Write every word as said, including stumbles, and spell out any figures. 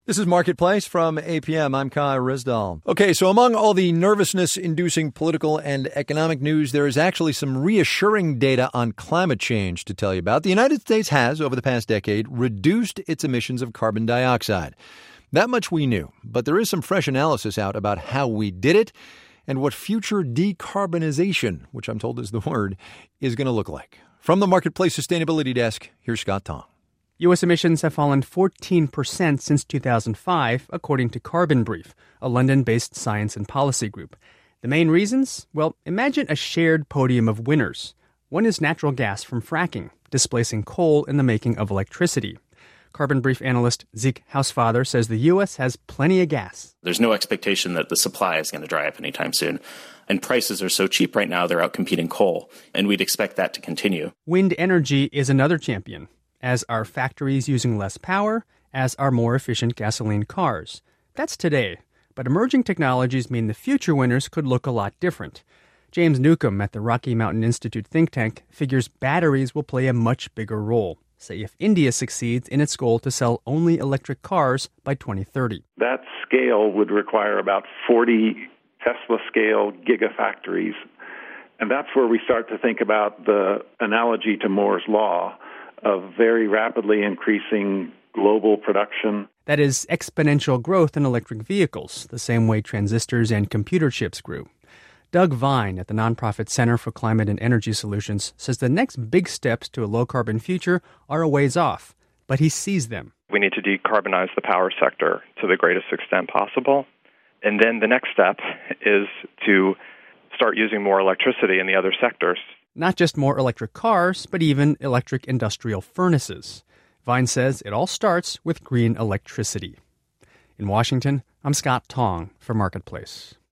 This is Marketplace from A P M. I'm Kai Rizdal. Okay, so among all the nervousness-inducing political and economic news, there is actually some reassuring data on climate change to tell you about. The United States has, over the past decade, reduced its emissions of carbon dioxide. That much we knew, but there is some fresh analysis out about how we did it and what future decarbonization, which I'm told is the word, is going to look like. From the Marketplace Sustainability Desk, here's Scott Tong. U S emissions have fallen fourteen percent since two thousand five, according to Carbon Brief, a London-based science and policy group. The main reasons? Well, imagine a shared podium of winners. One is natural gas from fracking, displacing coal in the making of electricity. Carbon Brief analyst Zeke Hausfather says the U S has plenty of gas. There's no expectation that the supply is going to dry up anytime soon. And prices are so cheap right now, they're outcompeting coal. And we'd expect that to continue. Wind energy is another champion, as are factories using less power, as are more efficient gasoline cars. That's today, but emerging technologies mean the future winners could look a lot different. James Newcomb at the Rocky Mountain Institute think tank figures batteries will play a much bigger role, say if India succeeds in its goal to sell only electric cars by twenty thirty. That scale would require about forty Tesla-scale gigafactories, and that's where we start to think about the analogy to Moore's Law of very rapidly increasing global production. That is exponential growth in electric vehicles, the same way transistors and computer chips grew. Doug Vine at the nonprofit Center for Climate and Energy Solutions says the next big steps to a low-carbon future are a ways off, but he sees them. We need to decarbonize the power sector to the greatest extent possible. And then the next step is to start using more electricity in the other sectors. Not just more electric cars, but even electric industrial furnaces. Vine says it all starts with green electricity. In Washington, I'm Scott Tong for Marketplace.